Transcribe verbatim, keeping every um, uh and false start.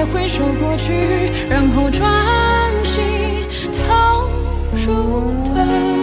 回首过去，然后专心投入的